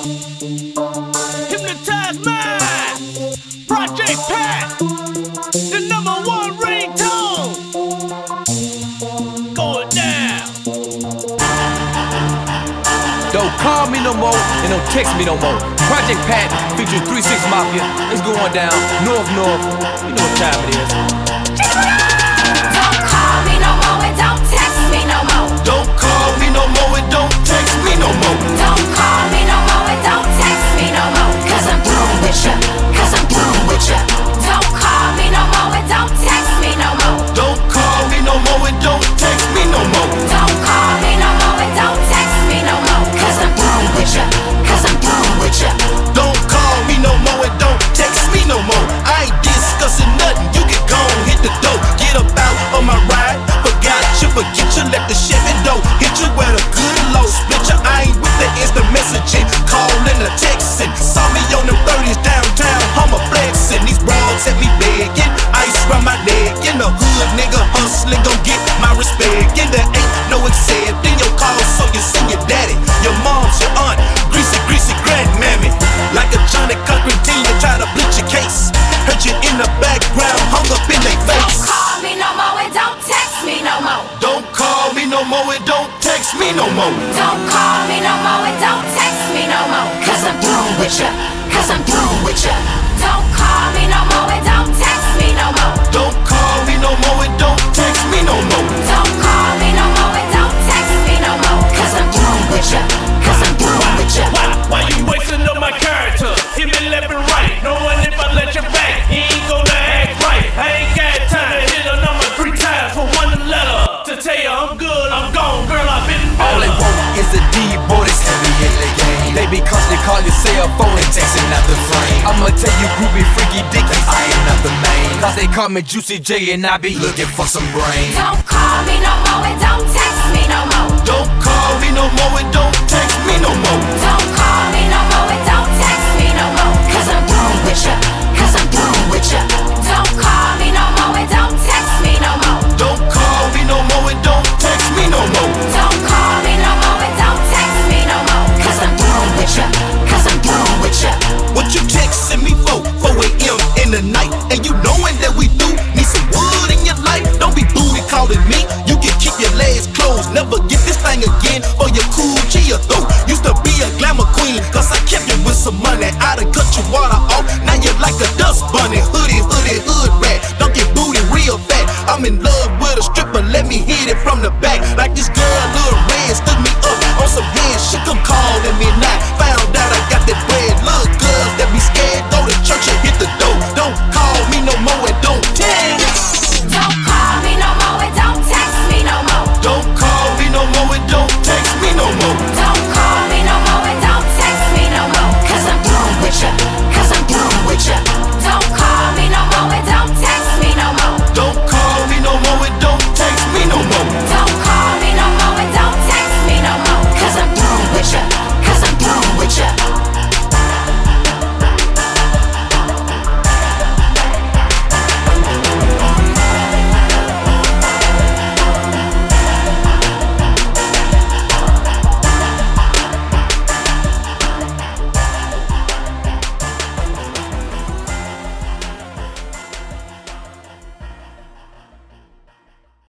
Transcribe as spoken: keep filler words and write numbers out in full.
Hypnotize mind. Project Pat. The number one ringtone. Going down. Don't call me no more and don't text me no more. Project Pat featuring three six Mafia. It's going down. North North. You know what time it is. Don't call me no more and don't text me no more. Don't call me no more and don't text me no more. Don't call me no more and don't text me no more. Cause I'm through with ya. Cause I'm through with ya. Don't call me no more and don't text me no more. Don't call me no more and don't text me no more. Don't call me no more and don't text me no more. Cause I'm through with ya. Cause I'm through with ya. Don't call me no more and don't text me no more. I ain't discussing nothing. You can go on, hit the dope. Get up out on my ride. Forgot you, forget you, let the Chevy dough. Hit you with a good low. Split you, I ain't with the instant messaging. Calling or texting. Saw me on them thirties downtown. I'm a flexing. These broads at me begging. Ice round my neck. In the hood, nigga hustling. Gon' get my respect. And there ain't no accepting your call, so you send your daddy, your mom's, your aunt, greasy, greasy grandmammy. Like a Johnny Cochran teen, they try to bleach your case. Heard you in the background, hung up in they face. Don't call me no more and don't text me no more. Don't call me no more and don't text me no more. Don't call me no more and don't text me no more. Cause I'm through with ya. Cause I'm through with ya. Don't call me no more and don't text me no more. Don't call me no more and don't text me no more. Don't call me no more and don't text me no more. Cause I'm through with ya. Cause I'm through with ya. Why, why you wasting up my character? Hit me left and right. Knowing if I let you back, he ain't gonna act right. I ain't got time to hit a number three times for one letter. To tell you I'm good, I'm gone, girl, I've been better. All they want is a D-boy that's heavy in the game. They be constantly call your cell phone and texting out the frame. I'ma tell you groupie freaky dickies, I am not the main. Cause they call me Juicy J and I be looking for some brain. Don't call me no more and don't text me no more. Don't call me no more and don't text me no more. Don't call me no more and don't text me no more. Cause I'm through with ya. Cause I'm through with ya. Don't call me no more and don't text me no more. Don't call me no more and don't text me no more. Don't call me no more and don't text me no more. Cause I'm through with ya. Cause I'm through with ya. What you texting me for? four a m in the night. And you knowing that we do need some wood in your life. Don't be booty calling me. You can keep your legs closed. Never get this thing again for your cool G or throat. Used to be a glamour queen, cause I kept you with some money. I done cut your water off. Now you're like a dust bunny. Hoodie, hoodie, hood rat. Don't get booty real fat. I'm in love with a stripper. Let me hit it from the back. Like this girl, Lil' Red, stood me up on some head. She come calling me now. Found out I got that bread. Little girls that be scared, go to church and hit the door. Don't call me no more and don't text. Don't call me no more and don't text me no more. Don't call me no more and don't text me no more.